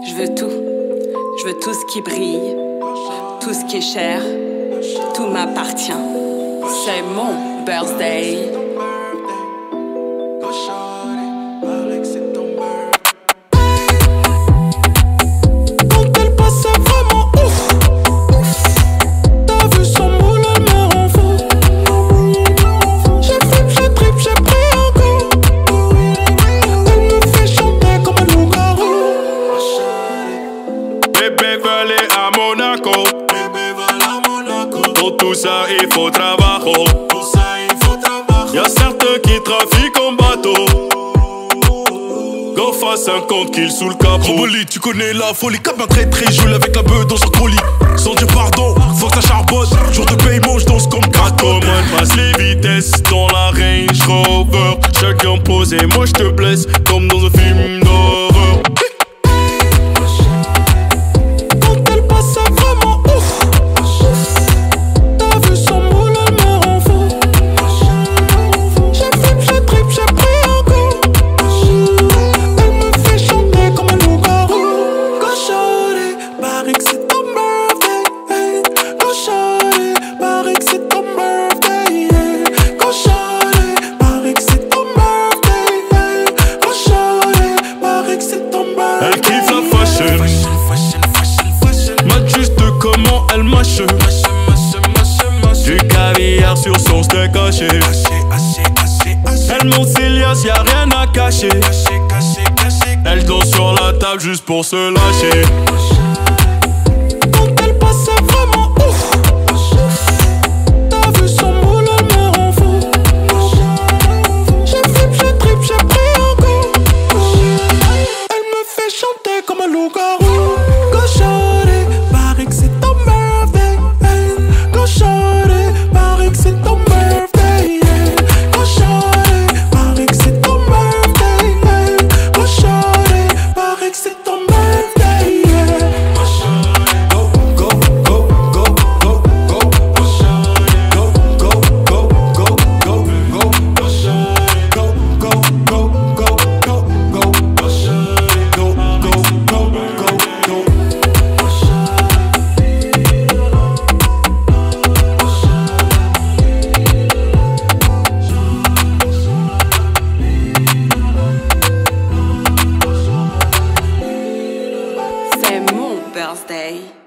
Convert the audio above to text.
Je veux tout. Je veux tout ce qui brille, tout ce qui est cher, tout m'appartient. C'est mon birthday. Pour tout ça il faut travailler. Y'a certains qui trafiquent en bateau. Go fasse un compte qu'il sous le capot. Ramboli, tu connais la folie. Cap un très joue avec la beuh dans son colis. Sans Dieu pardon, faut que ça charbonne. Jour de paiement, je danse comme carton. Passe les vitesses dans la Range Rover. Chacun posé, moi je te blesse comme dans un film d'horreur. Elle kiffe la fashion, mate juste comment elle mâche. Du caviar sur son steak haché. Elle monte ses liasses, y'a rien à cacher. Elle danse sur la table juste pour se lâcher. Comme un loup-garou. Go shorty, paraît que c'est ton birthday. Go shorty, paraît que c'est ton birthday. Go shorty, paraît que c'est ton birthday. Go shorty, paraît que c'est ton birthday. Go, go, go, go, go, go. Go shorty, go, go, go, go, go, go. Go shorty, go, go, go, go, go, go. Go shorty, go, go. C'est mon birthday.